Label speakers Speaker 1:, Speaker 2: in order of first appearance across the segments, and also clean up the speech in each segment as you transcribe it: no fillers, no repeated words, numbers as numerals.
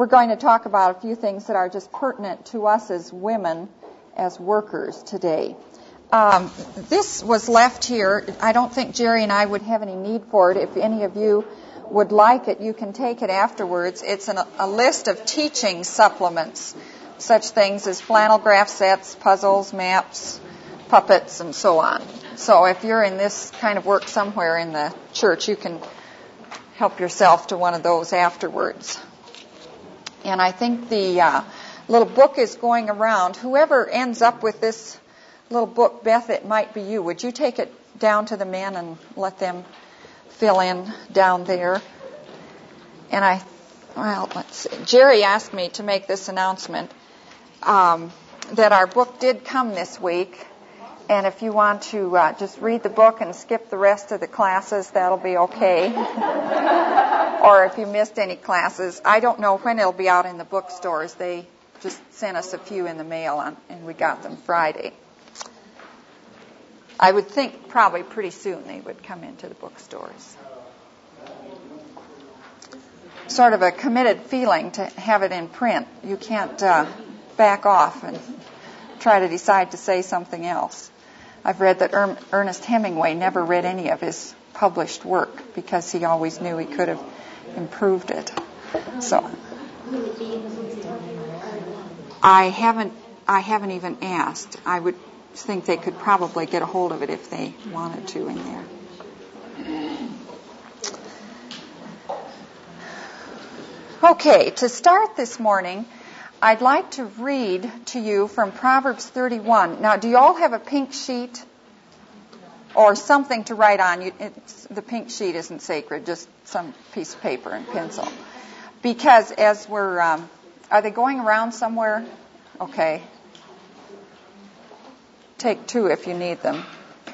Speaker 1: we're going to talk about a few things that are just pertinent to us as women, as workers today. This was left here. I don't think Jerry and I would have any need for it. If any of you would like it, you can take it afterwards. It's a list of teaching supplements, such things as flannel graph sets, puzzles, maps, puppets, and so on. So if you're in this kind of work somewhere in the church, you can help yourself to one of those afterwards. And I think the little book is going around. Whoever ends up with this little book, Beth, it might be you. Would you take it down to the men and let them fill in down there? And let's see. Jerry asked me to make this announcement that our book did come this week. And if you want to just read the book and skip the rest of the classes, that'll be okay. Or if you missed any classes, I don't know when it'll be out in the bookstores. They just sent us a few in the mail, and we got them Friday. I would think probably pretty soon they would come into the bookstores. Sort of a committed feeling to have it in print. You can't back off and try to decide to say something else. I've read that Ernest Hemingway never read any of his published work because he always knew he could have improved it. So I haven't even asked. I would think they could probably get a hold of it if they wanted to in there. Okay, to start this morning, I'd like to read to you from Proverbs 31. Now, do you all have a pink sheet or something to write on? The pink sheet isn't sacred, just some piece of paper and pencil. Because as we're, are they going around somewhere? Okay. Take two if you need them.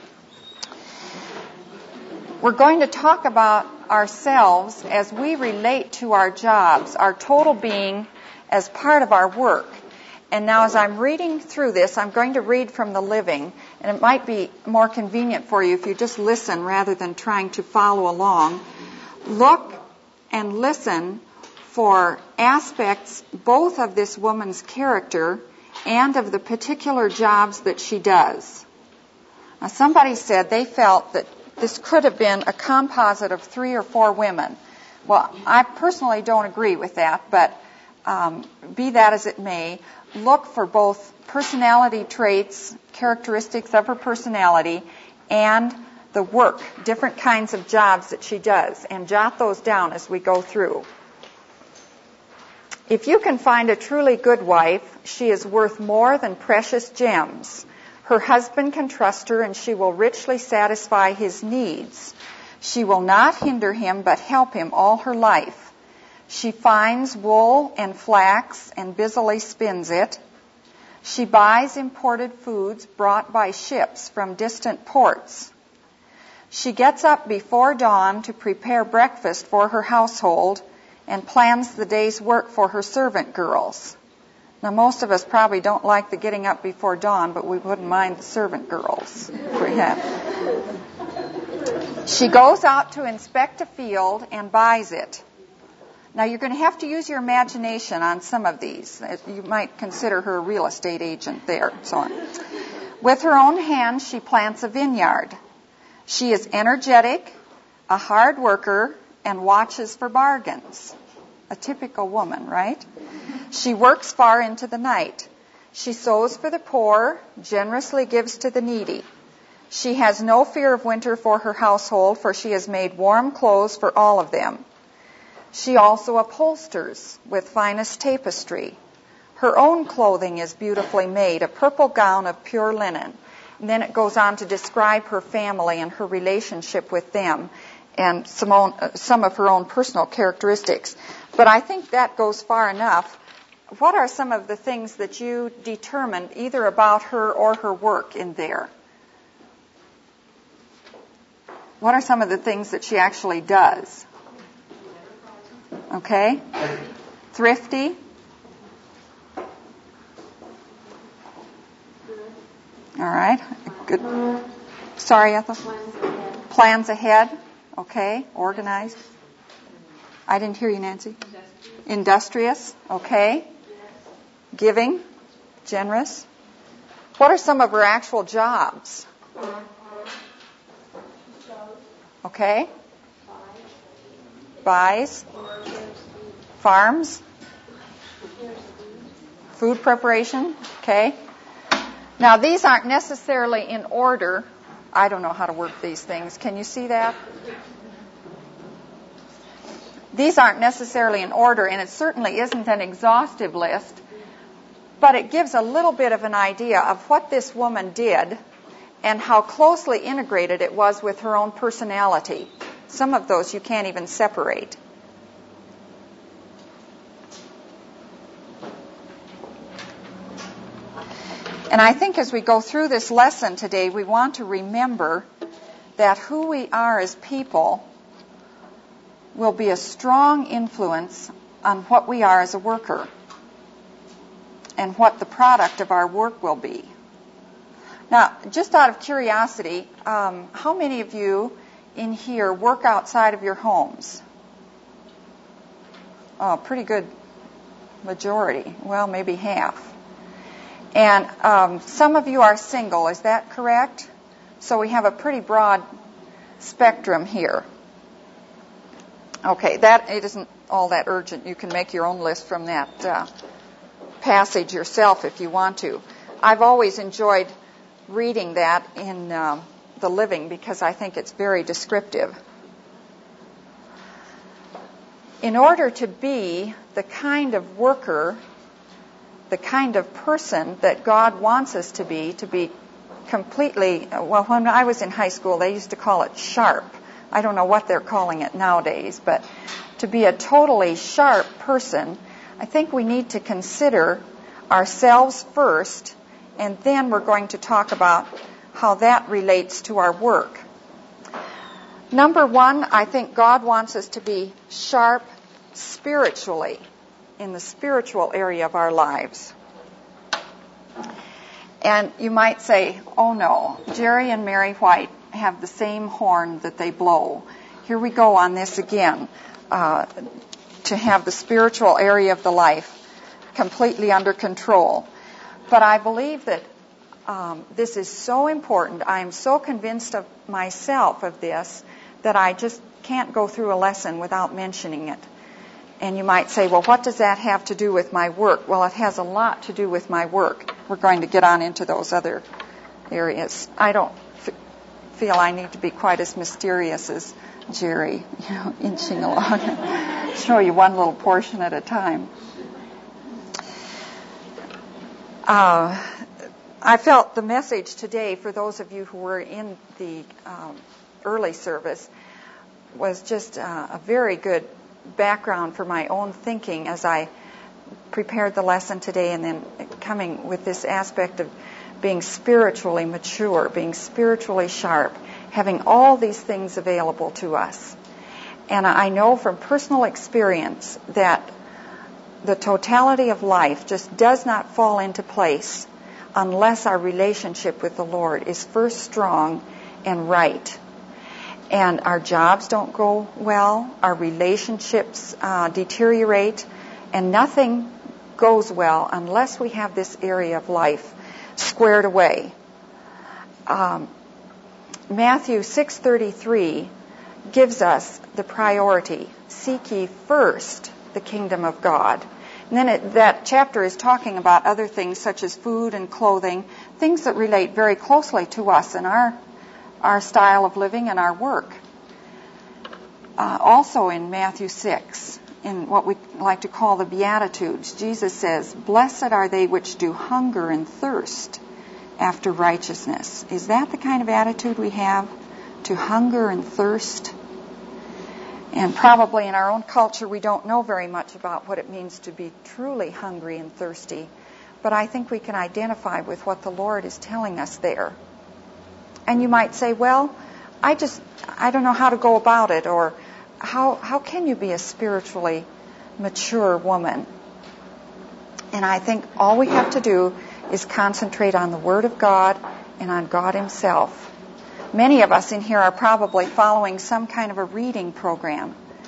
Speaker 1: We're going to talk about ourselves as we relate to our jobs, our total being as part of our work. And now as I'm reading through this, I'm going to read from the Living, and it might be more convenient for you if you just listen rather than trying to follow along. Look and listen for aspects both of this woman's character and of the particular jobs that she does. Now, somebody said they felt that this could have been a composite of 3 or 4 women. Well, I personally don't agree with that, but be that as it may, look for both personality traits, characteristics of her personality, and the work, different kinds of jobs that she does, and jot those down as we go through. If you can find a truly good wife, she is worth more than precious gems. Her husband can trust her, and she will richly satisfy his needs. She will not hinder him, but help him all her life. She finds wool and flax and busily spins it. She buys imported foods brought by ships from distant ports. She gets up before dawn to prepare breakfast for her household and plans the day's work for her servant girls. Now, most of us probably don't like the getting up before dawn, but we wouldn't mind the servant girls. She goes out to inspect a field and buys it. Now, you're going to have to use your imagination on some of these. You might consider her a real estate agent there, and so on. With her own hands, she plants a vineyard. She is energetic, a hard worker, and watches for bargains. A typical woman, right? She works far into the night. She sews for the poor, generously gives to the needy. She has no fear of winter for her household, for she has made warm clothes for all of them. She also upholsters with finest tapestry. Her own clothing is beautifully made, a purple gown of pure linen. And then it goes on to describe her family and her relationship with them and some of her own personal characteristics. But I think that goes far enough. What are some of the things that you determined either about her or her work in there? What are some of the things that she actually does? Okay. Thrifty. All right. Good. Sorry, Ethel. Plans ahead. Okay. Organized. I didn't hear you, Nancy. Industrious. Okay. Giving. Generous. What are some of her actual jobs? Okay. Buys. Farms. Food preparation. Okay. Now, these aren't necessarily in order. I don't know how to work these things. Can you see that? These aren't necessarily in order, and it certainly isn't an exhaustive list, but it gives a little bit of an idea of what this woman did and how closely integrated it was with her own personality. Some of those you can't even separate. And I think as we go through this lesson today, we want to remember that who we are as people will be a strong influence on what we are as a worker and what the product of our work will be. Now, just out of curiosity, how many of you in here work outside of your homes? Oh, pretty good majority. Well, maybe half. And some of you are single, is that correct? So we have a pretty broad spectrum here. Okay, it isn't all that urgent. You can make your own list from that passage yourself if you want to. I've always enjoyed reading that in the Living because I think it's very descriptive. In order to be the kind of worker, the kind of person that God wants us to be completely, well, when I was in high school, they used to call it sharp. I don't know what they're calling it nowadays, but to be a totally sharp person, I think we need to consider ourselves first, and then we're going to talk about how that relates to our work. Number one, I think God wants us to be sharp spiritually, in the spiritual area of our lives. And you might say, oh no, Jerry and Mary White have the same horn that they blow. Here we go on this again, to have the spiritual area of the life completely under control. But I believe that this is so important. I am so convinced of myself of this that I just can't go through a lesson without mentioning it. And you might say, well, what does that have to do with my work? Well, it has a lot to do with my work. We're going to get on into those other areas. I don't feel I need to be quite as mysterious as Jerry, inching along and show you one little portion at a time. I felt the message today, for those of you who were in the early service, was just a very good background for my own thinking as I prepared the lesson today, and then coming with this aspect of being spiritually mature, being spiritually sharp, having all these things available to us. And I know from personal experience that the totality of life just does not fall into place unless our relationship with the Lord is first strong and right. And our jobs don't go well, our relationships deteriorate, and nothing goes well unless we have this area of life squared away. Matthew 6:33 gives us the priority. Seek ye first the kingdom of God. And then that chapter is talking about other things such as food and clothing, things that relate very closely to us and our style of living and our work. Also in Matthew 6, in what we like to call the Beatitudes, Jesus says, "Blessed are they which do hunger and thirst after righteousness." Is that the kind of attitude we have, to hunger and thirst? And probably in our own culture we don't know very much about what it means to be truly hungry and thirsty, but I think we can identify with what the Lord is telling us there. And you might say, well, I don't know how to go about it, or how can you be a spiritually mature woman? And I think all we have to do is concentrate on the Word of God and on God Himself. Many of us in here are probably following some kind of a reading program.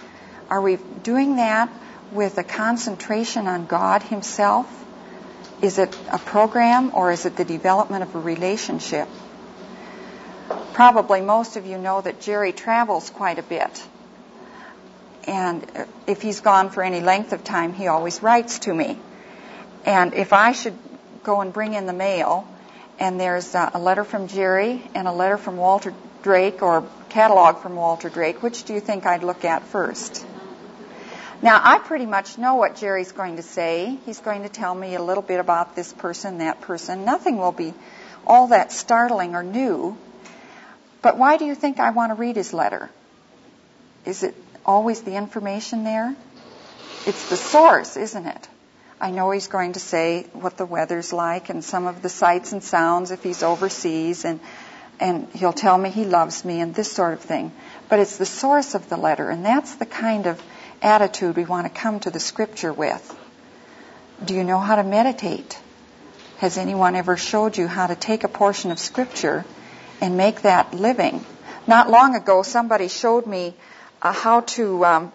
Speaker 1: Are we doing that with a concentration on God Himself? Is it a program, or is it the development of a relationship? Probably most of you know that Jerry travels quite a bit. And if he's gone for any length of time, he always writes to me. And if I should go and bring in the mail, and there's a letter from Jerry and a letter from Walter Drake, or catalog from Walter Drake, which do you think I'd look at first? Now, I pretty much know what Jerry's going to say. He's going to tell me a little bit about this person, that person. Nothing will be all that startling or new. But why do you think I want to read his letter? Is it always the information there? It's the source, isn't it? I know he's going to say what the weather's like and some of the sights and sounds if he's overseas, and he'll tell me he loves me and this sort of thing. But it's the source of the letter, and that's the kind of attitude we want to come to the Scripture with. Do you know how to meditate? Has anyone ever showed you how to take a portion of Scripture and make that living? Not long ago, somebody showed me how to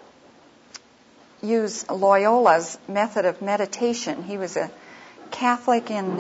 Speaker 1: use Loyola's method of meditation. He was a Catholic in,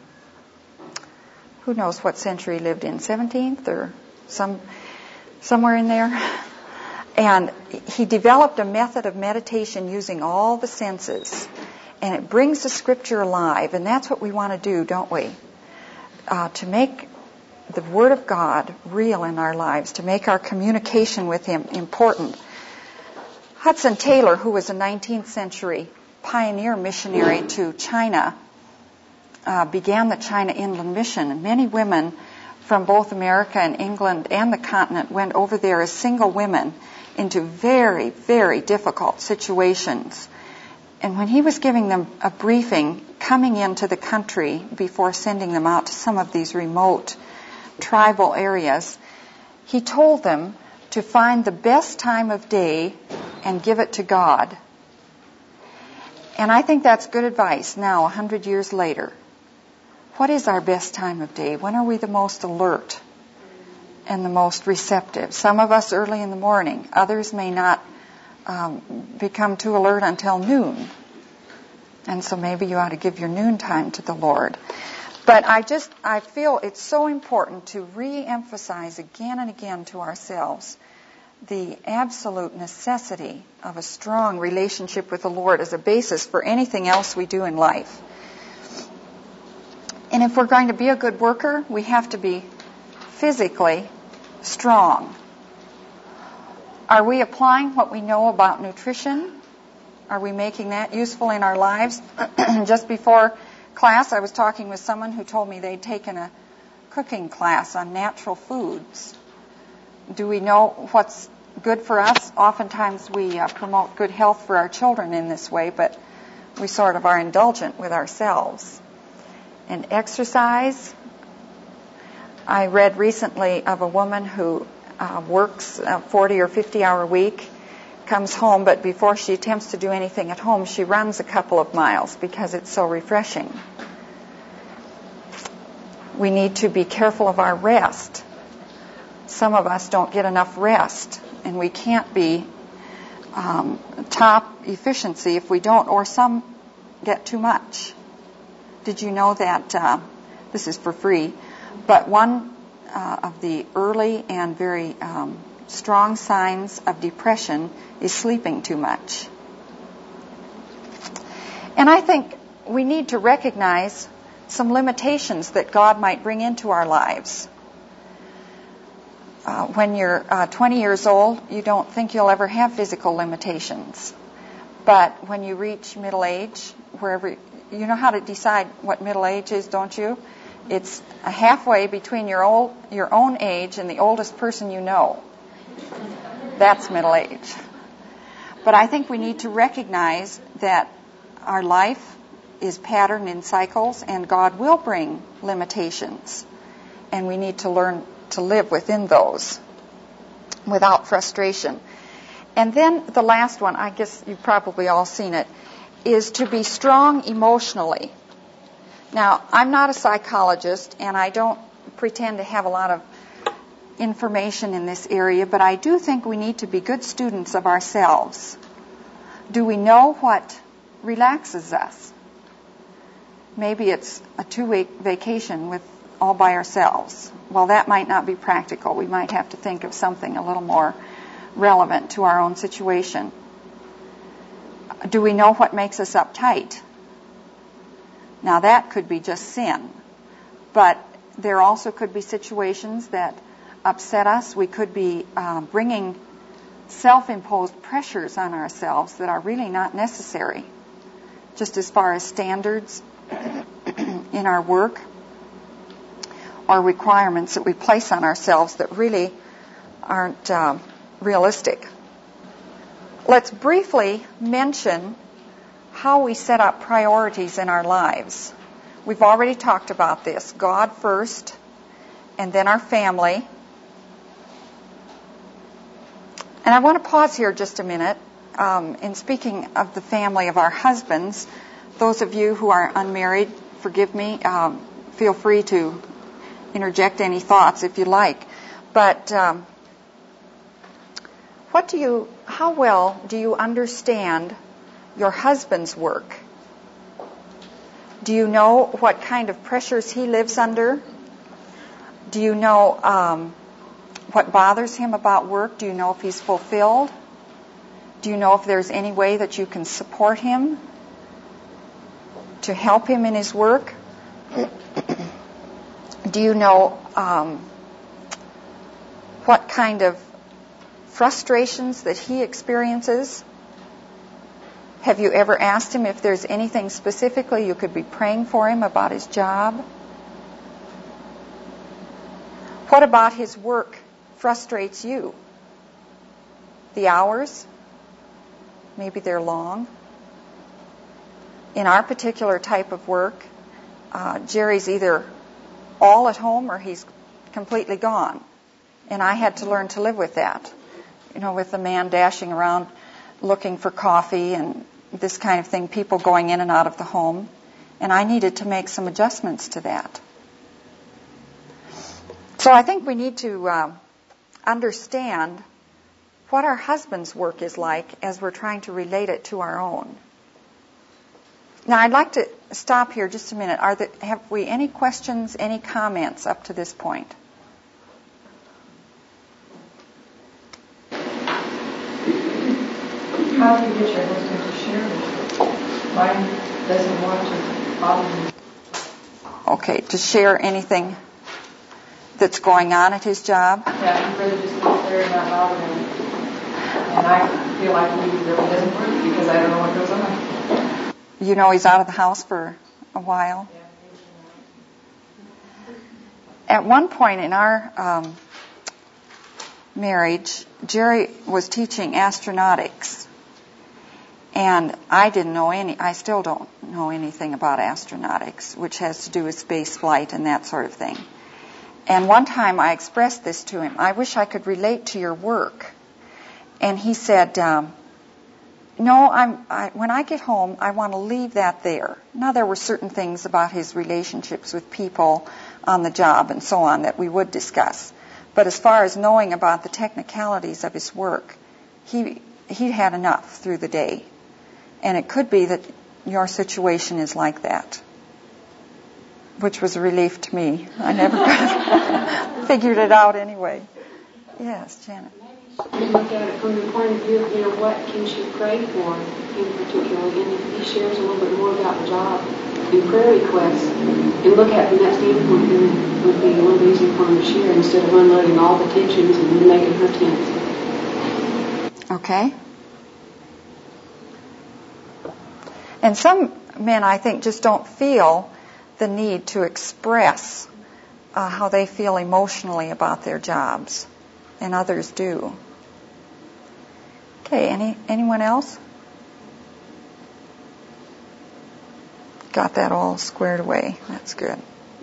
Speaker 1: who knows what century he lived in, 17th or somewhere in there. And he developed a method of meditation using all the senses. And it brings the Scripture alive. And that's what we want to do, don't we? To make the Word of God real in our lives, to make our communication with Him important. Hudson Taylor, who was a 19th century pioneer missionary to China, began the China Inland Mission. And many women from both America and England and the continent went over there as single women into very, very difficult situations. And when he was giving them a briefing coming into the country before sending them out to some of these remote tribal areas, he told them to find the best time of day and give it to God. And I think that's good advice now, 100 years later. What is our best time of day? When are we the most alert and the most receptive? Some of us early in the morning. Others may not become too alert until noon. And so maybe you ought to give your noon time to the Lord. But I feel it's so important to re-emphasize again and again to ourselves the absolute necessity of a strong relationship with the Lord as a basis for anything else we do in life. And if we're going to be a good worker, we have to be physically strong. Are we applying what we know about nutrition? Are we making that useful in our lives? Just before class, I was talking with someone who told me they'd taken a cooking class on natural foods. Do we know what's good for us? Oftentimes we promote good health for our children in this way, but we sort of are indulgent with ourselves. And exercise. I read recently of a woman who works a 40 or 50-hour week, comes home, but before she attempts to do anything at home, she runs a couple of miles because it's so refreshing. We need to be careful of our rest. Some of us don't get enough rest, and we can't be top efficiency if we don't, or some get too much. Did you know that, this is for free, but one of the early and very strong signs of depression is sleeping too much. And I think we need to recognize some limitations that God might bring into our lives. When you're 20 years old, you don't think you'll ever have physical limitations. But when you reach middle age, wherever, you know how to decide what middle age is, don't you? It's a halfway between your own age and the oldest person you know. That's middle age. But I think we need to recognize that our life is patterned in cycles, and God will bring limitations. And we need to learn to live within those without frustration. And then the last one, I guess you've probably all seen it, is to be strong emotionally. Now, I'm not a psychologist, and I don't pretend to have a lot of information in this area, but I do think we need to be good students of ourselves. Do we know what relaxes us? Maybe it's a 2-week vacation with all by ourselves. Well, that might not be practical. We might have to think of something a little more relevant to our own situation. Do we know what makes us uptight? Now, that could be just sin. But there also could be situations that upset us. We could be bringing self-imposed pressures on ourselves that are really not necessary, just as far as standards in our work or requirements that we place on ourselves that really aren't realistic. Let's briefly mention how we set up priorities in our lives. We've already talked about this. God first, and then our family. And I want to pause here just a minute. In speaking of the family of our husbands, those of you who are unmarried, forgive me, feel free to interject any thoughts if you like. But how well do you understand your husband's work? Do you know what kind of pressures he lives under? Do you know what bothers him about work? Do you know if he's fulfilled? Do you know if there's any way that you can support him to help him in his work? Do you know what kind of frustrations that he experiences? Have you ever asked him if there's anything specifically you could be praying for him about his job? What about his work frustrates you? The hours? Maybe they're long. In our particular type of work, Jerry's either all at home or he's completely gone. And I had to learn to live with that. You know, with the man dashing around looking for coffee and this kind of thing, people going in and out of the home. And I needed to make some adjustments to that. So I think we need to understand what our husband's work is like as we're trying to relate it to our own. Now, I'd like to stop here just a minute. Have we any questions, any comments up to this point?
Speaker 2: How do you get your husband to share with you? Mine doesn't want to bother me.
Speaker 1: Okay, to share anything that's going on at his job?
Speaker 2: Yeah, he'd rather just be there and not bother him. And I feel like he really doesn't work because I don't know what goes on.
Speaker 1: You know he's out of the house for a while? At one point in our marriage, Jerry was teaching astronautics. And I still don't know anything about astronautics, which has to do with space flight and that sort of thing. And one time I expressed this to him. I wish I could relate to your work. And he said, no, when I get home, I want to leave that there. Now, there were certain things about his relationships with people on the job and so on that we would discuss. But as far as knowing about the technicalities of his work, he had enough through the day. And it could be that your situation is like that, which was a relief to me. I never figured it out anyway. Yes, Janet.
Speaker 3: Maybe look at it from the point of view of, what can she pray for in particular. And if he shares a little bit more about the job and prayer requests, and look at it from that standpoint, then it would be a little easier for him to share instead of unloading all the tensions and making her tense.
Speaker 1: Okay. And some men, I think, just don't feel the need to express how they feel emotionally about their jobs, and others do. Okay, anyone else? Got that all squared away. That's good.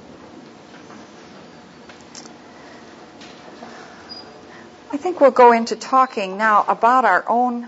Speaker 1: I think we'll go into talking now about our own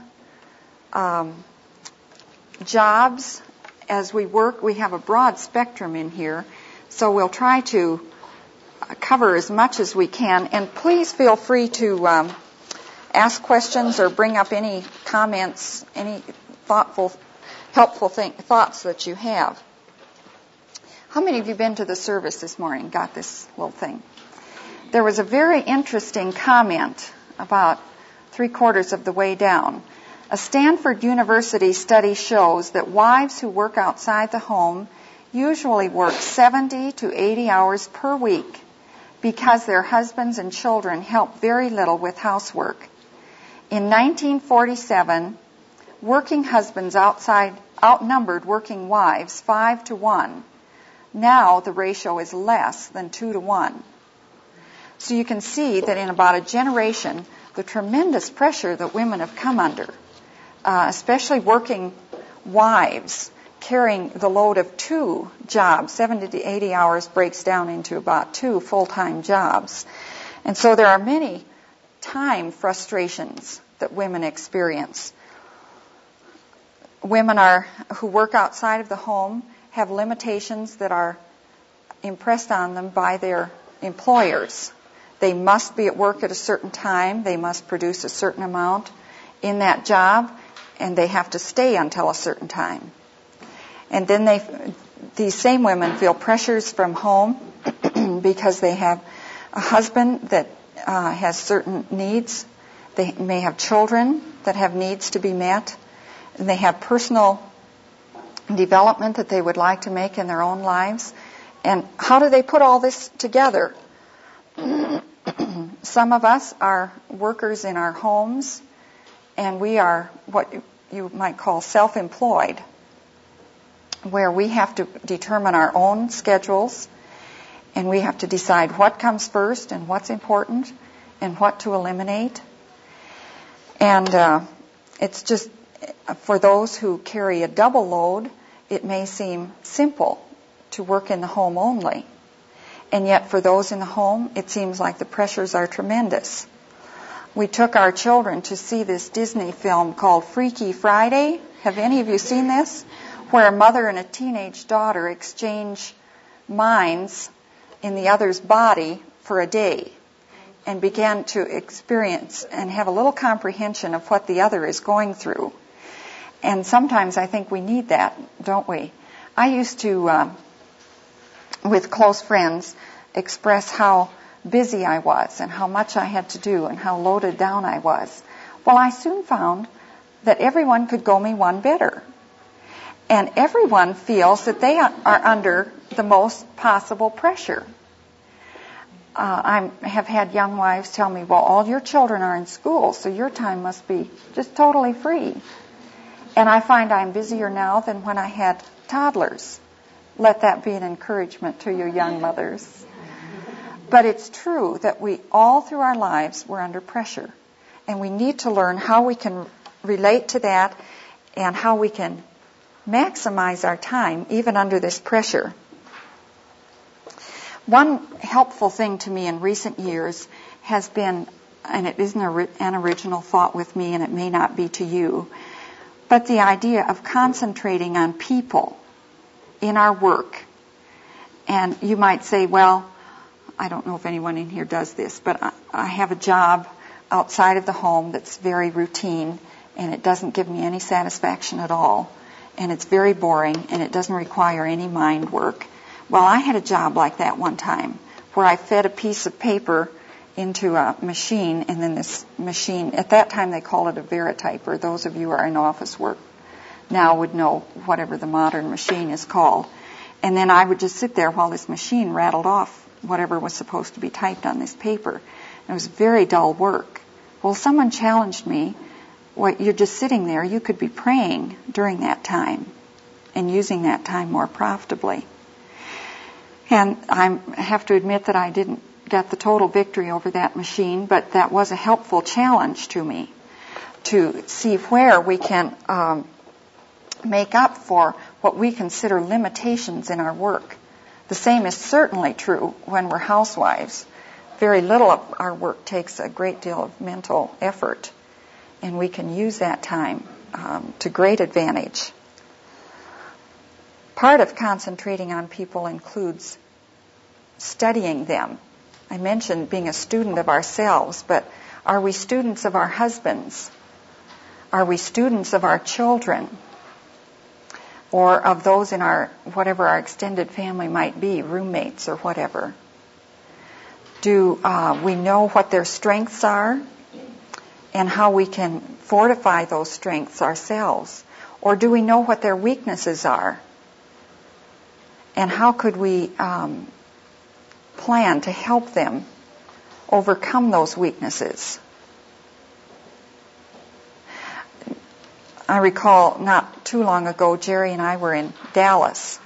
Speaker 1: jobs. As we work, we have a broad spectrum in here, so we'll try to cover as much as we can. And please feel free to ask questions or bring up any comments, any thoughtful, helpful thoughts that you have. How many of you been to the service this morning? Got this little thing? There was a very interesting comment about 3/4 of the way down. A Stanford University study shows that wives who work outside the home usually work 70 to 80 hours per week because their husbands and children help very little with housework. In 1947, working husbands outnumbered working wives 5 to 1. Now the ratio is less than 2 to 1. So you can see that in about a generation, the tremendous pressure that women have come under, especially working wives, carrying the load of 2 jobs, 70 to 80 hours breaks down into about 2 full-time jobs. And so there are many time frustrations that women experience. Women who work outside of the home have limitations that are impressed on them by their employers. They must be at work at a certain time. They must produce a certain amount in that job, and they have to stay until a certain time. And then these same women feel pressures from home because they have a husband that has certain needs. They may have children that have needs to be met. And they have personal development that they would like to make in their own lives. And how do they put all this together? Some of us are workers in our homes, and we are what you might call self-employed, where we have to determine our own schedules, and we have to decide what comes first and what's important and what to eliminate. And it's just, for those who carry a double load, it may seem simple to work in the home only. And yet for those in the home, it seems like the pressures are tremendous. We took our children to see this Disney film called Freaky Friday. Have any of you seen this? Where a mother and a teenage daughter exchange minds in the other's body for a day and began to experience and have a little comprehension of what the other is going through. And sometimes I think we need that, don't we? I used to, with close friends, express how busy I was and how much I had to do and how loaded down I was. Well, I soon found that everyone could go me one better. And everyone feels that they are under the most possible pressure. I have had young wives tell me, well, all your children are in school, so your time must be just totally free. And I find I'm busier now than when I had toddlers. Let that be an encouragement to you young mothers. But it's true that we all through our lives we're under pressure. And we need to learn how we can relate to that and how we can maximize our time even under this pressure. One helpful thing to me in recent years has been, and it isn't an original thought with me and it may not be to you, but the idea of concentrating on people in our work. And you might say, well, I don't know if anyone in here does this, but I have a job outside of the home that's very routine and it doesn't give me any satisfaction at all. And it's very boring and it doesn't require any mind work. Well, I had a job like that one time where I fed a piece of paper into a machine, and then this machine, at that time they called it a Verityper. Those of you who are in office work now would know whatever the modern machine is called. And then I would just sit there while this machine rattled off whatever was supposed to be typed on this paper. And it was very dull work. Well, someone challenged me, well, you're just sitting there. You could be praying during that time and using that time more profitably. And I have to admit that I didn't get the total victory over that machine, but that was a helpful challenge to me to see where we can make up for what we consider limitations in our work. The same is certainly true when we're housewives. Very little of our work takes a great deal of mental effort, and we can use that time to great advantage. Part of concentrating on people includes studying them? I mentioned being a student of ourselves, but are we students of our husbands? Are we students of our children? Or of those in our, whatever our extended family might be, roommates or whatever? Do we know what their strengths are and how we can fortify those strengths ourselves? Or do we know what their weaknesses are? And how could we plan to help them overcome those weaknesses? I recall not too long ago, Jerry and I were in Dallas.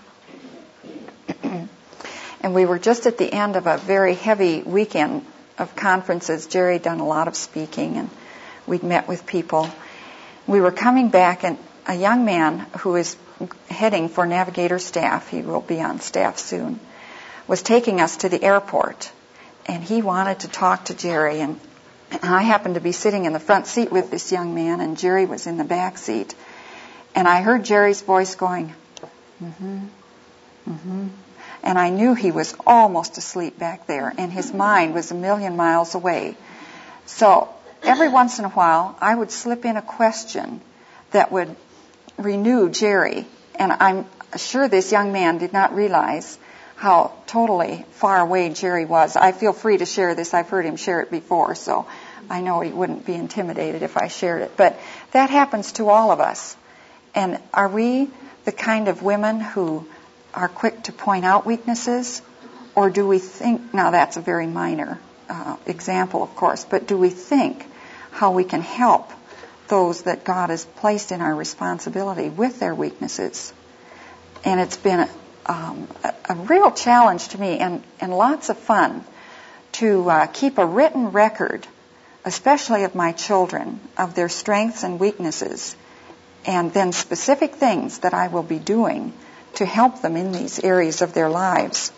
Speaker 1: And we were just at the end of a very heavy weekend of conferences. Jerry had done a lot of speaking, and we'd met with people. We were coming back, and a young man who is heading for Navigator staff, he will be on staff soon, was taking us to the airport. And he wanted to talk to Jerry, and I happened to be sitting in the front seat with this young man, and Jerry was in the back seat. And I heard Jerry's voice going, mm-hmm, mm-hmm. And I knew he was almost asleep back there, and his mind was a million miles away. So every once in a while, I would slip in a question that would renew Jerry. And I'm sure this young man did not realize how totally far away Jerry was. I feel free to share this. I've heard him share it before, so I know he wouldn't be intimidated if I shared it. But that happens to all of us. And are we the kind of women who are quick to point out weaknesses? Or do we think, now that's a very minor example, of course, but do we think how we can help those that God has placed in our responsibility with their weaknesses? And it's been a real challenge to me and lots of fun to keep a written record, especially of my children, of their strengths and weaknesses, and then specific things that I will be doing to help them in these areas of their lives.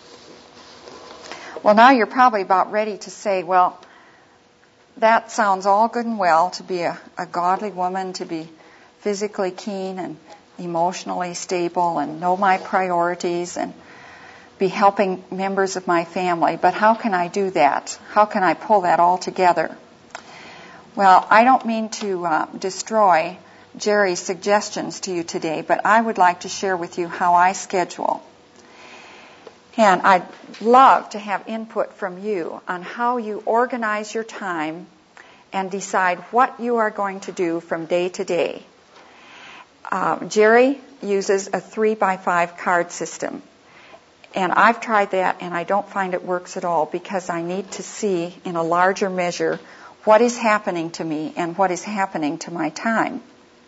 Speaker 1: Well, now you're probably about ready to say, well, that sounds all good and well, to be a godly woman, to be physically keen and emotionally stable and know my priorities and be helping members of my family. But how can I do that? How can I pull that all together? Well, I don't mean to destroy Jerry's suggestions to you today, but I would like to share with you how I schedule. And I'd love to have input from you on how you organize your time and decide what you are going to do from day to day. Jerry uses a 3x5 card system. And I've tried that, and I don't find it works at all because I need to see in a larger measure what is happening to me and what is happening to my time.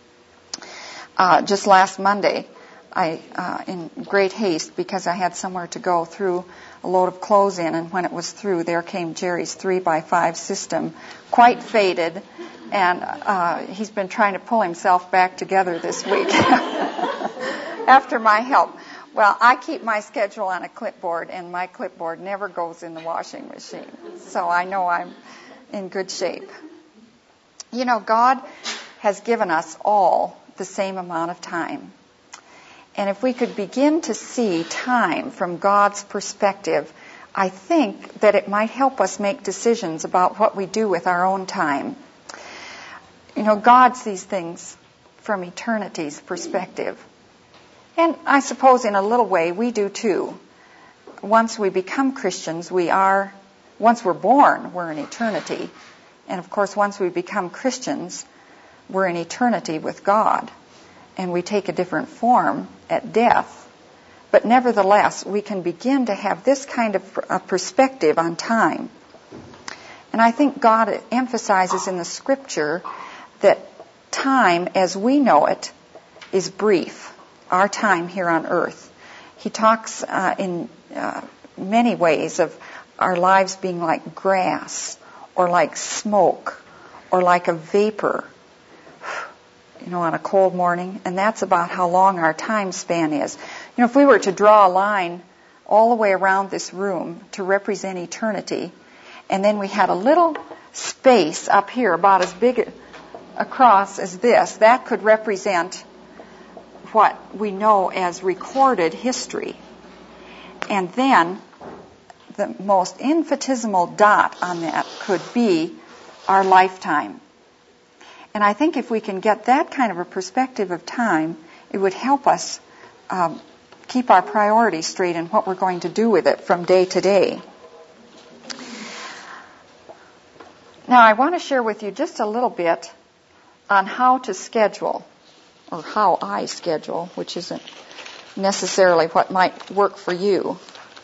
Speaker 1: Just last Monday, I, in great haste because I had somewhere to go, threw a load of clothes in, and when it was through, there came Jerry's 3x5 system, quite faded, and he's been trying to pull himself back together this week after my help. Well, I keep my schedule on a clipboard, and my clipboard never goes in the washing machine, so I know I'm in good shape. You know, God has given us all the same amount of time. And if we could begin to see time from God's perspective, I think that it might help us make decisions about what we do with our own time. You know, God sees things from eternity's perspective. And I suppose in a little way we do too. Once we become Christians, once we're born, we're in eternity. And of course, once we become Christians, we're in eternity with God. And we take a different form at death. But nevertheless, we can begin to have this kind of a perspective on time. And I think God emphasizes in the Scripture that time, as we know it, is brief. Our time here on earth. He talks in many ways of our lives being like grass, or like smoke, or like a vapor, you know, on a cold morning. And that's about how long our time span is. You know, if we were to draw a line all the way around this room to represent eternity, and then we had a little space up here about as big across as this, that could represent what we know as recorded history. And then the most infinitesimal dot on that could be our lifetime. And I think if we can get that kind of a perspective of time, it would help us keep our priorities straight in what we're going to do with it from day to day. Now, I want to share with you just a little bit on how to schedule, or how I schedule, which isn't necessarily what might work for you.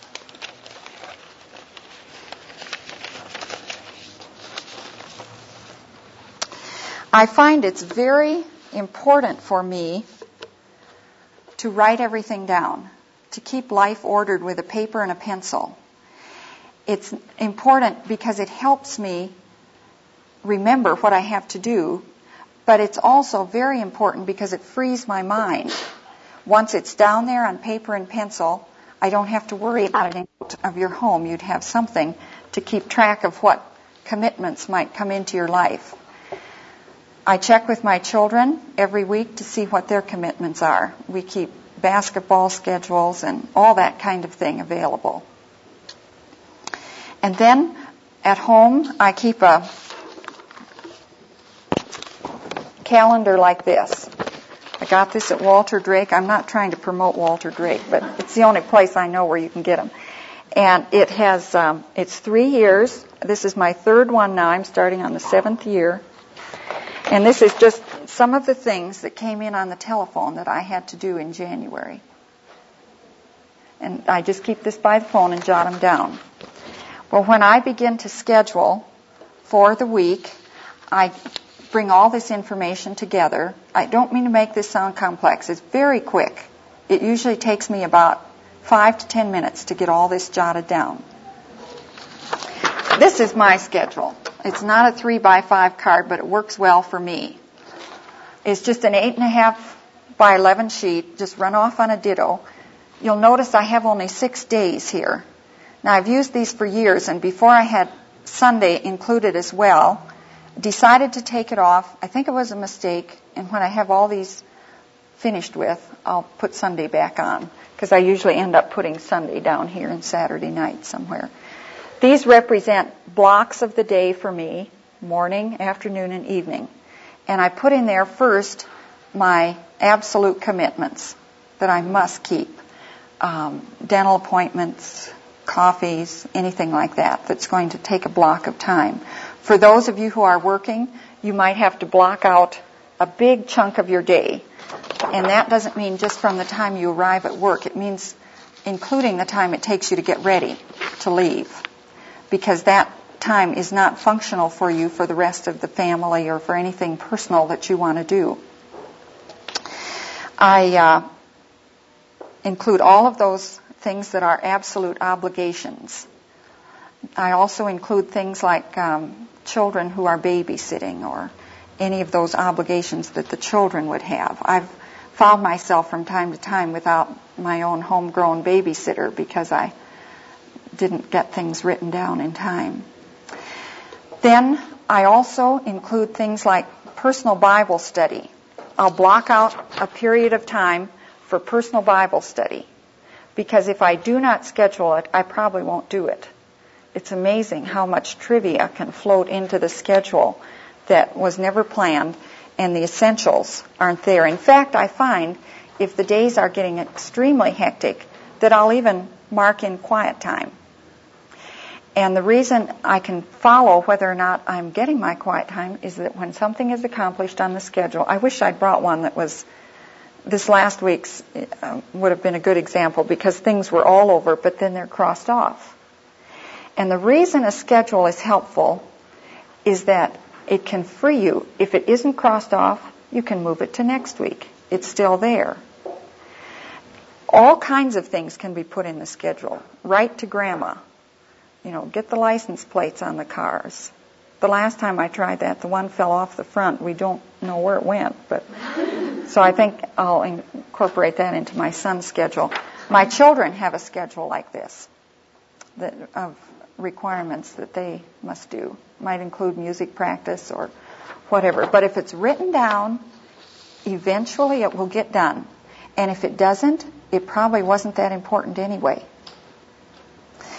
Speaker 1: I find it's very important for me to write everything down, to keep life ordered with a paper and a pencil. It's important because it helps me remember what I have to do, but it's also very important because it frees my mind. Once it's down there on paper and pencil, I don't have to worry about it out of your home. You'd have something to keep track of what commitments might come into your life. I check with my children every week to see what their commitments are. We keep basketball schedules and all that kind of thing available. And then at home, I keep a calendar like this. I got this at Walter Drake. I'm not trying to promote Walter Drake, but it's the only place I know where you can get them. And it has, it's 3 years. This is my 3rd one now. I'm starting on the 7th year. And this is just some of the things that came in on the telephone that I had to do in January. And I just keep this by the phone and jot them down. Well, when I begin to schedule for the week, I bring all this information together. I don't mean to make this sound complex. It's very quick. It usually takes me about 5 to 10 minutes to get all this jotted down. This is my schedule. It's not a 3x5 card, but it works well for me. It's just an 8.5 by 11 sheet, just run off on a ditto. You'll notice I have only 6 days here. Now, I've used these for years, and before I had Sunday included as well, decided to take it off. I think it was a mistake, and when I have all these finished with, I'll put Sunday back on, because I usually end up putting Sunday down here and Saturday night somewhere. These represent blocks of the day for me, morning, afternoon, and evening. And I put in there first my absolute commitments that I must keep. Dental appointments, coffees, anything like that that's going to take a block of time. For those of you who are working, you might have to block out a big chunk of your day. And that doesn't mean just from the time you arrive at work. It means including the time it takes you to get ready to leave, because that time is not functional for you for the rest of the family or for anything personal that you want to do. I include all of those things that are absolute obligations. I also include things like children who are babysitting or any of those obligations that the children would have. I've found myself from time to time without my own homegrown babysitter because I didn't get things written down in time. Then I also include things like personal Bible study. I'll block out a period of time for personal Bible study, because if I do not schedule it, I probably won't do it. It's amazing how much trivia can float into the schedule that was never planned, and the essentials aren't there. In fact, I find if the days are getting extremely hectic, that I'll even mark in quiet time. And the reason I can follow whether or not I'm getting my quiet time is that when something is accomplished on the schedule, I wish I'd brought one that was, this last week's would have been a good example, because things were all over, but then they're crossed off. And the reason a schedule is helpful is that it can free you. If it isn't crossed off, you can move it to next week. It's still there. All kinds of things can be put in the schedule. Write to Grandma. Get the license plates on the cars. The last time I tried that, the one fell off the front. We don't know where it went, so I think I'll incorporate that into my son's schedule. My children have a schedule like this of requirements that they must do. Might include music practice or whatever. But if it's written down, eventually it will get done. And if it doesn't, it probably wasn't that important anyway.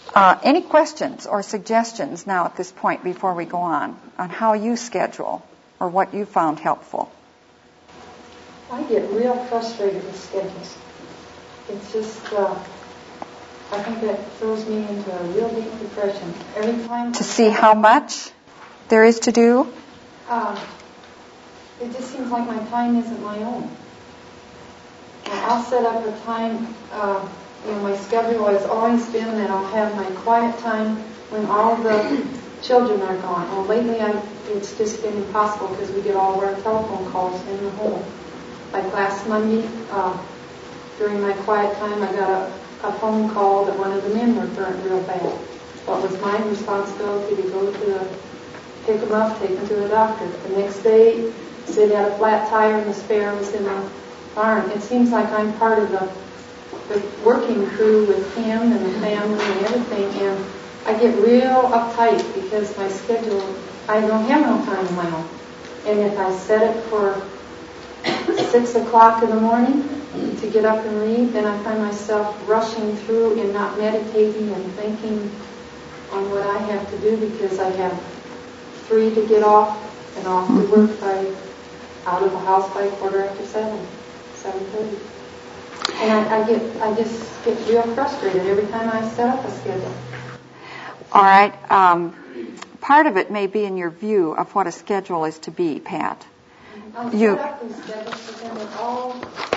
Speaker 1: Any questions or suggestions now at this point before we go on how you schedule or what you found helpful?
Speaker 4: I get real frustrated with schedules. It's just, I think that throws me into a real deep depression. Every time...
Speaker 1: To see how much there is to do?
Speaker 4: It just seems like my time isn't my own. I'll set up a time, my schedule has always been that I'll have my quiet time when all the children are gone. Well, lately it's just been impossible because we get all of our telephone calls in the home. Like last Monday, during my quiet time, I got a phone call that one of the men were burnt real bad. So it was my responsibility to go pick them up, take them to the doctor. The next day, Sid had a flat tire and the spare was in the barn. It seems like I'm part of the working crew with him and the family and everything, and I get real uptight because my schedule, I don't have no time of my own. And if I set it for 6 o'clock in the morning to get up and read, then I find myself rushing through and not meditating and thinking on what I have to do because I have 3 to get off and off to work out of the house by 7:30. And I just get real frustrated every time I set up a schedule.
Speaker 1: All right. Part of it may be in your view of what a schedule is to be, Pat.
Speaker 4: I'll set up these schedules, but then they're all,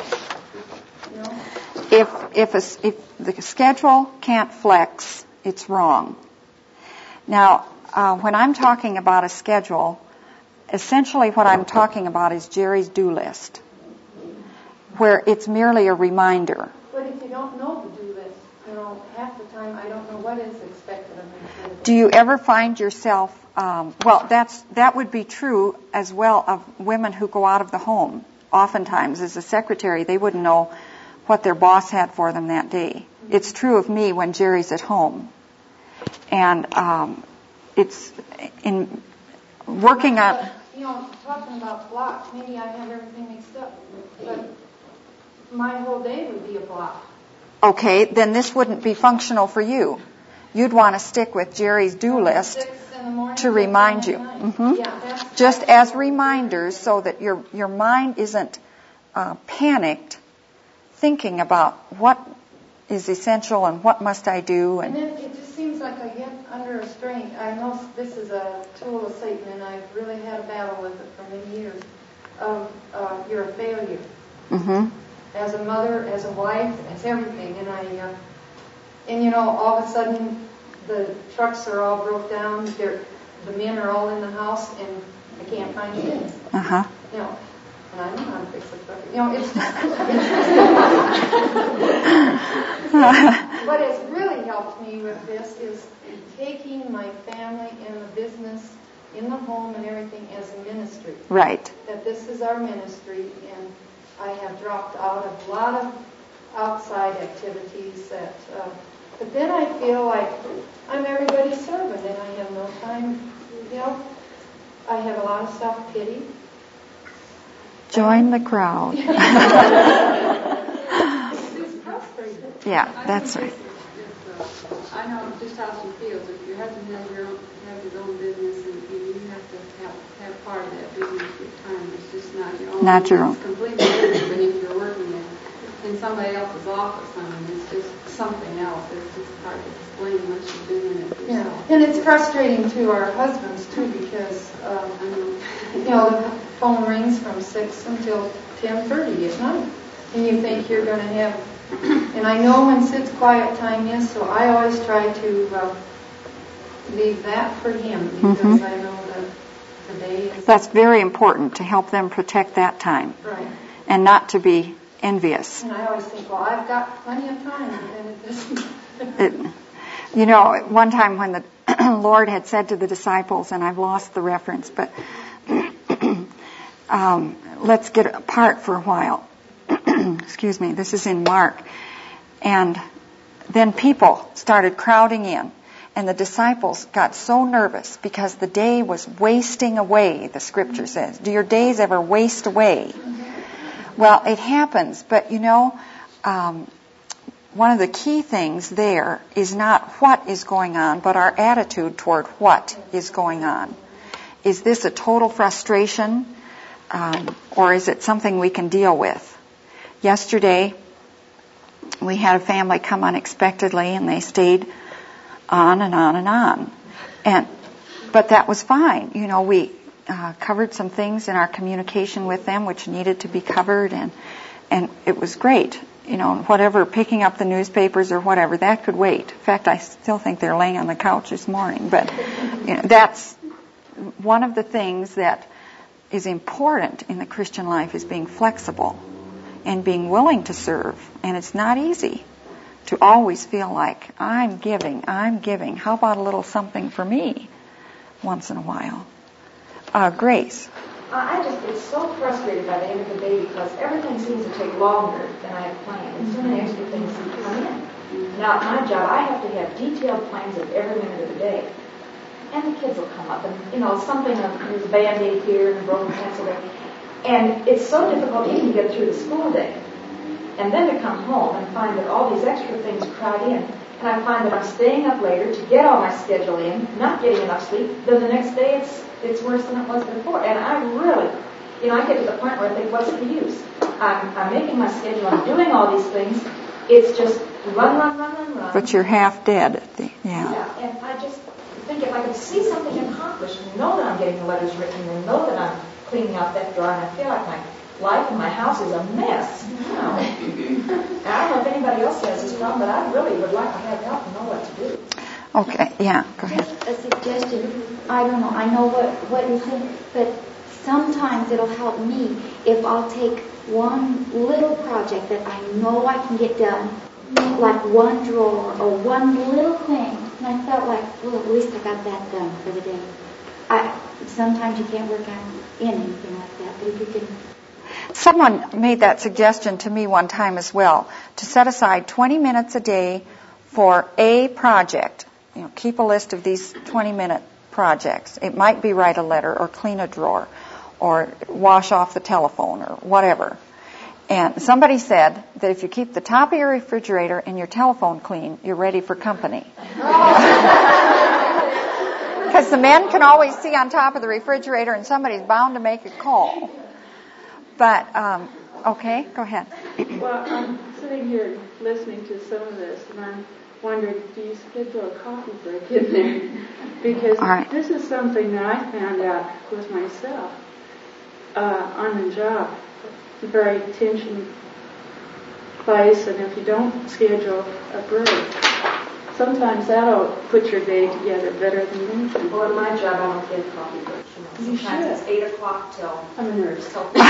Speaker 1: If the schedule can't flex, it's wrong. Now, when I'm talking about a schedule, essentially what I'm talking about is Jerry's do list, where it's merely a reminder.
Speaker 4: But if you don't know the do list, half the time I don't know what is expected of me.
Speaker 1: Do you ever find yourself, that would be true as well of women who go out of the home. Oftentimes, as a secretary, they wouldn't know what their boss had for them that day. It's true of me when Jerry's at home. And it's in working on...
Speaker 4: talking about blocks, maybe I have everything mixed up, but my whole day would be a block.
Speaker 1: Okay, then this wouldn't be functional for you. You'd want to stick with Jerry's do list to remind you. Just as reminders so that your mind isn't panicked thinking about what is essential and what must I do.
Speaker 4: And then it just seems like I get under a strain. I know this is a tool of Satan, and I've really had a battle with it for many years. You're a failure.
Speaker 1: Mm-hmm.
Speaker 4: As a mother, as a wife, as everything. And all of a sudden, the trucks are all broke down. The men are all in the house, and I can't find things.
Speaker 1: Uh-huh.
Speaker 4: And I know how to fix it, but it's just... What has really helped me with this is taking my family and the business in the home and everything as a ministry.
Speaker 1: Right.
Speaker 4: That this is our ministry, and I have dropped out of a lot of outside activities that... but then I feel like I'm everybody's servant, and I have no time. I have a lot of self-pity.
Speaker 1: Join the crowd.
Speaker 4: It's frustrating.
Speaker 1: Yeah, that's right.
Speaker 5: I know just how she feels. If your husband has his own business, and you have to have part of that business with time. It's just not your own.
Speaker 1: Not your own.
Speaker 5: It's completely different than if you're working in somebody else's office. It's just something else. It's just hard to explain unless you're doing it yourself.
Speaker 4: Yeah, and it's frustrating to our husbands too because the phone rings from 6 until 10:30 at night, and you think you're going to have. And I know when Sid's quiet time is, so I always try to leave that for him because I know that the day is.
Speaker 1: That's very important to help them protect that time.
Speaker 4: Right.
Speaker 1: And not to be envious.
Speaker 4: And I always think, well, I've got plenty of time, and then it doesn't.
Speaker 1: One time when the Lord had said to the disciples, and I've lost the reference, but let's get apart for a while. Excuse me, this is in Mark. And then people started crowding in, and the disciples got so nervous because the day was wasting away, the scripture says. Do your days ever waste away? Well, it happens, but one of the key things there is not what is going on, but our attitude toward what is going on. Is this a total frustration, or is it something we can deal with? Yesterday, we had a family come unexpectedly, and they stayed on and on and on. But that was fine. You know, we covered some things in our communication with them which needed to be covered, and it was great. You know, whatever, picking up the newspapers or whatever, that could wait. In fact, I still think they're laying on the couch this morning. But you know, that's one of the things that is important in the Christian life, is being flexible and being willing to serve. And it's not easy to always feel like, I'm giving. How about a little something for me once in a while? Grace.
Speaker 2: I just get so frustrated by the end of the day because everything seems to take longer than I had planned, and so many extra things seem to come in. Now, at my job, I have to have detailed plans of every minute of the day. And the kids will come up, and, you know, something, there's a Band-Aid here and a broken pencil there. And it's so difficult to even get through the school day. And then to come home and find that all these extra things crowd in. And I find that I'm staying up later to get all my schedule in, not getting enough sleep. Then the next day it's worse than it was before. And I really, you know, I get to the point where I think, what's the use? I'm making my schedule, I'm doing all these things. It's just run.
Speaker 1: But you're half dead.
Speaker 2: Yeah, and I just think if I could see something accomplished and know that I'm getting the letters written and know that I'm cleaning out that drawer, and I feel like my life in my house is a mess. You know. And I don't know if anybody else has this problem, but I really would like to have help and know what to do.
Speaker 1: Okay, yeah, go ahead.
Speaker 6: Just a suggestion. I don't know. I know what you think, but sometimes it'll help me if I'll take one little project that I know I can get done, like one drawer or one little thing, and I felt like, well, at least I got that done for the day. Sometimes you can't work on anything like that, but if you can.
Speaker 1: Someone made that suggestion to me one time as well, to set aside 20 minutes a day for a project. You know, keep a list of these 20-minute projects. It might be write a letter or clean a drawer or wash off the telephone or whatever. And somebody said that if you keep the top of your refrigerator and your telephone clean, you're ready for company. Because the men can always see on top of the refrigerator and somebody's bound to make a call. But, okay, go ahead.
Speaker 5: Well, I'm sitting here listening to some of this, and I'm wondering, do you schedule a coffee break in there? Because This is something that I found out with myself on the job. A very tension place, and if you don't schedule a break, sometimes that'll put your day together better than anything.
Speaker 2: Well, at my job, I don't get coffee breaks.
Speaker 5: You
Speaker 2: Sometimes
Speaker 5: should.
Speaker 2: it's 8 o'clock till...
Speaker 5: I'm a nurse.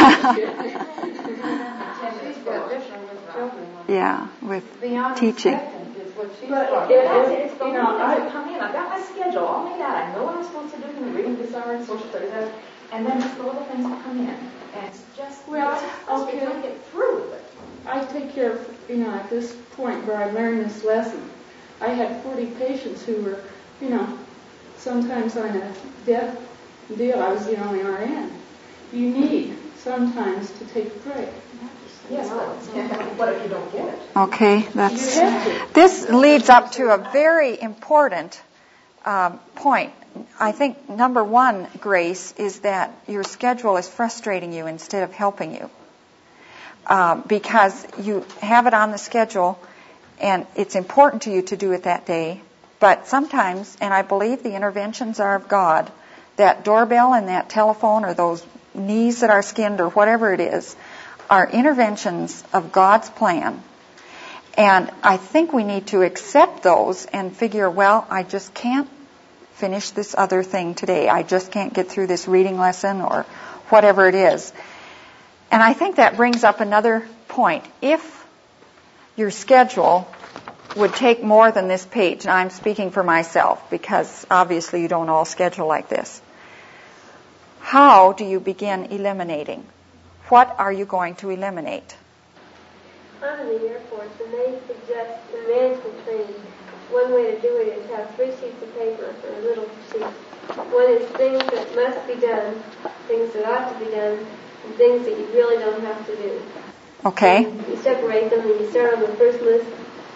Speaker 1: Yeah, with
Speaker 4: Beyond
Speaker 1: teaching.
Speaker 4: Is what she's
Speaker 5: But
Speaker 4: talking about.
Speaker 2: It's the little things that come in. I've got my schedule all made out. I know what I'm supposed to do in the reading this hour and social studies, and then it's the little things that come in. And it's just, I can't get through with it.
Speaker 5: I take care of, at this point where I learned this lesson, I had 40 patients who were, sometimes on a death deal. I was the only RN. You need sometimes to take a break.
Speaker 2: Yes, but what if you don't get it?
Speaker 1: Okay, this leads up to a very important point. I think number one, Grace, is that your schedule is frustrating you instead of helping you. Because you have it on the schedule and it's important to you to do it that day. But sometimes, and I believe the interventions are of God, that doorbell and that telephone or those knees that are skinned or whatever it is, are interventions of God's plan. And I think we need to accept those and figure, well, I just can't finish this other thing today. I just can't get through this reading lesson or whatever it is. And I think that brings up another point. If your schedule would take more than this page, and I'm speaking for myself because obviously you don't all schedule like this, how do you begin eliminating? What are you going to eliminate?
Speaker 7: I'm in the Air Force, and they suggest in management training, one way to do it is have 3 sheets of paper or little sheets. One is things that must be done, things that ought to be done, and things that you really don't have to do.
Speaker 1: Okay.
Speaker 7: And you separate them, and you start on the first list,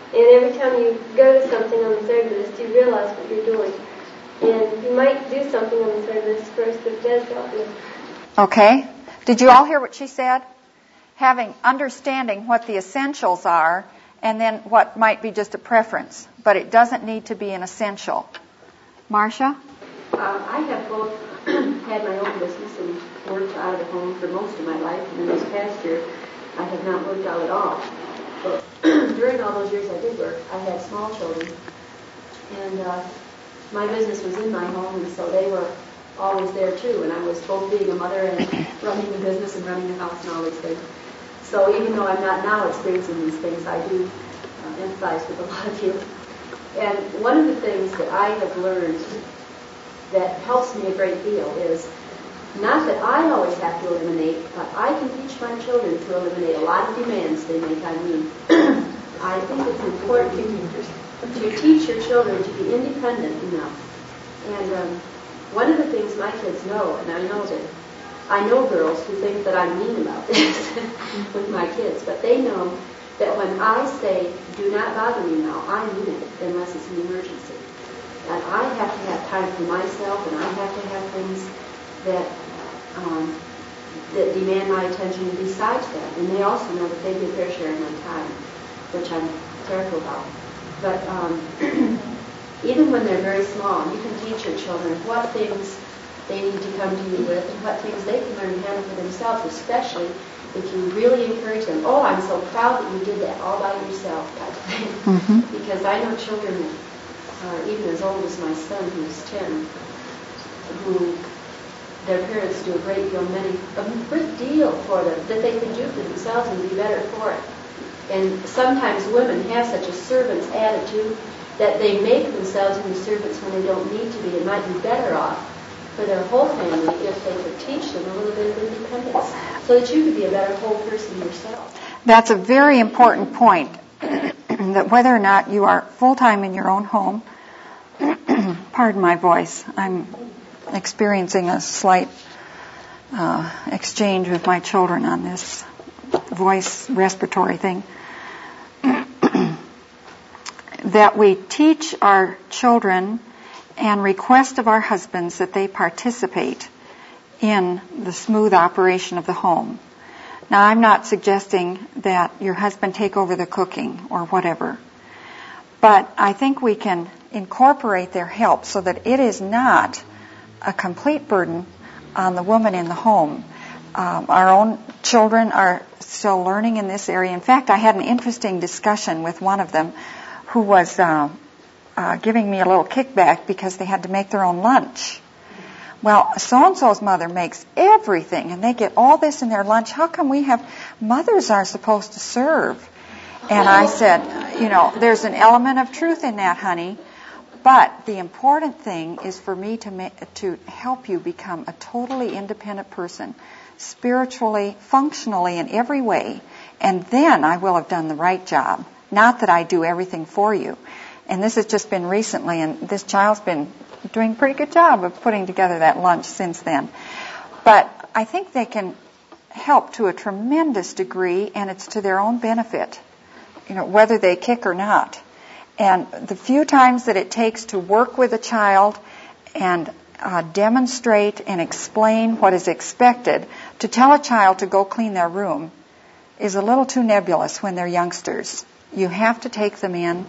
Speaker 7: And every time you go to something on the third list, you realize what you're doing. And you might do something on the third list first, but it does help you.
Speaker 1: Okay. Did you all hear what she said? Understanding what the essentials are, and then what might be just a preference. But it doesn't need to be an essential. Marcia?
Speaker 8: I have both had my own business and worked out of the home for most of my life, and in this past year, I have not worked out at all. But during all those years I did work, I had small children, and my business was in my home, and so they were always there too, and I was both being a mother and running the business and running the house and all these things. So even though I'm not now experiencing these things, I do empathize with a lot of you. And one of the things that I have learned that helps me a great deal is not that I always have to eliminate, but I can teach my children to eliminate a lot of demands they make on me. I think it's important to teach your children to be independent enough. And one of the things my kids know, and I know girls who think that I'm mean about this with my kids, but they know that when I say, do not bother me now, I mean it, unless it's an emergency. And I have to have time for myself, and I have to have things that demand my attention besides that. And they also know that they get their share of my time, which I'm careful about. But even when they're very small, you can teach your children what things they need to come to you with and what things they can learn to handle for themselves, especially if you really encourage them. Oh, I'm so proud that you did that all by yourself, type of thing. Mm-hmm. Because I know children that are even as old as my son, who's 10, who their parents do a great deal for them, that they can do for themselves and be better for it. And sometimes women have such a servant's attitude that they make themselves into servants when they don't need to be, and might be better off for their whole family if they could teach them a little bit of independence so that you could be a better whole person yourself.
Speaker 1: That's a very important point, that whether or not you are full-time in your own home, pardon my voice, I'm experiencing a slight exchange with my children on this voice respiratory thing, that we teach our children and request of our husbands that they participate in the smooth operation of the home. Now, I'm not suggesting that your husband take over the cooking or whatever, but I think we can incorporate their help so that it is not a complete burden on the woman in the home. Our own children are still learning in this area. In fact, I had an interesting discussion with one of them who was giving me a little kickback because they had to make their own lunch. Well, so-and-so's mother makes everything, and they get all this in their lunch. How come mothers are supposed to serve? And I said, there's an element of truth in that, honey, but the important thing is for me to help you become a totally independent person, spiritually, functionally, in every way, and then I will have done the right job. Not that I do everything for you. And this has just been recently, and this child's been doing a pretty good job of putting together that lunch since then. But I think they can help to a tremendous degree, and it's to their own benefit, whether they kick or not. And the few times that it takes to work with a child and demonstrate and explain what is expected, to tell a child to go clean their room is a little too nebulous when they're youngsters. You have to take them in.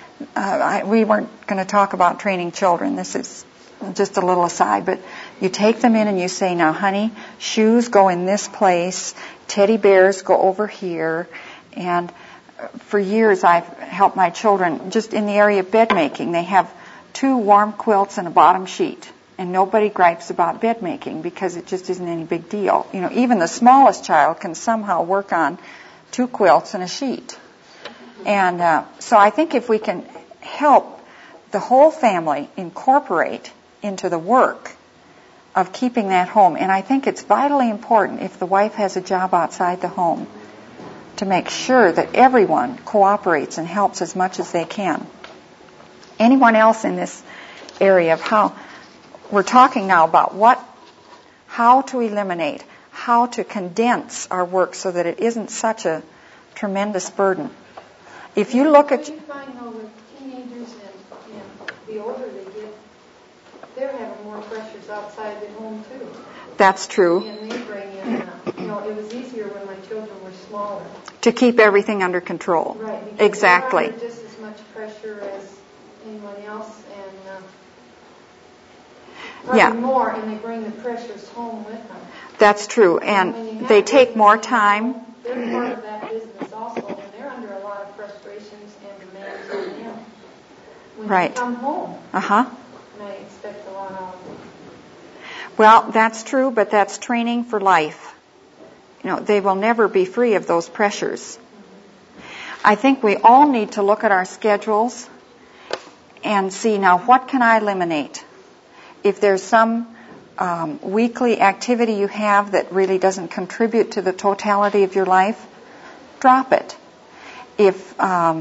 Speaker 1: We weren't going to talk about training children. This is just a little aside, but you take them in and you say, now, honey, shoes go in this place, teddy bears go over here. And for years I've helped my children just in the area of bed making. They have 2 warm quilts and a bottom sheet, and nobody gripes about bed making because it just isn't any big deal. Even the smallest child can somehow work on 2 quilts and a sheet. And so I think if we can help the whole family incorporate into the work of keeping that home, and I think it's vitally important if the wife has a job outside the home to make sure that everyone cooperates and helps as much as they can. Anyone else in this area of how we're talking now about how to eliminate, how to condense our work so that it isn't such a tremendous burden. If you look at...
Speaker 4: What do you find, though, with teenagers and the older they get, they're having more pressures outside the home, too.
Speaker 1: That's true.
Speaker 4: And they bring in, it was easier when my children were smaller.
Speaker 1: To keep everything under control.
Speaker 4: Right.
Speaker 1: Exactly.
Speaker 4: They're under just as much pressure as anyone else, and probably more, and they bring the pressures home with them.
Speaker 1: That's true, and they take more time.
Speaker 4: They're part of that business also, and they're under a lot of frustrations and demands on them. When they come home, and I expect a lot out of them.
Speaker 1: Well, that's true, but that's training for life. They will never be free of those pressures. I think we all need to look at our schedules and see, now, what can I eliminate? If there's some weekly activity you have that really doesn't contribute to the totality of your life, drop it. If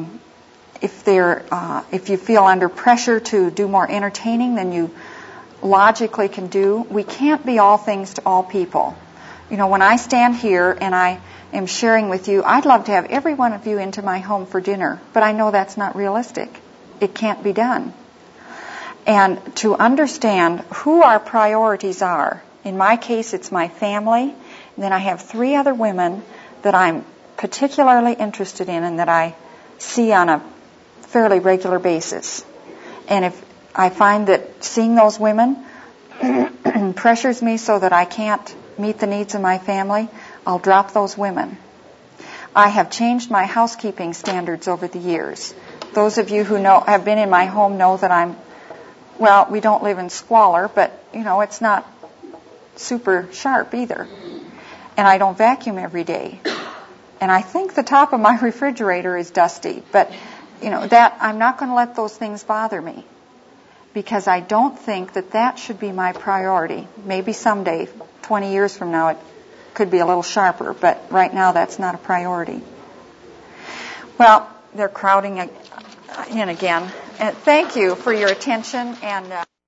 Speaker 1: you feel under pressure to do more entertaining than you logically can do, we can't be all things to all people. When I stand here and I am sharing with you, I'd love to have every one of you into my home for dinner, but I know that's not realistic. It can't be done. And to understand who our priorities are, in my case it's my family, and then I have 3 other women that I'm particularly interested in and that I see on a fairly regular basis. And if I find that seeing those women pressures me so that I can't meet the needs of my family, I'll drop those women. I have changed my housekeeping standards over the years. Those of you who have been in my home know that we don't live in squalor, but, it's not super sharp either. And I don't vacuum every day. And I think the top of my refrigerator is dusty, but, that I'm not going to let those things bother me, because I don't think that should be my priority. Maybe someday, 20 years from now, it could be a little sharper, but right now that's not a priority. Well, they're crowding in again. Thank you for your attention, and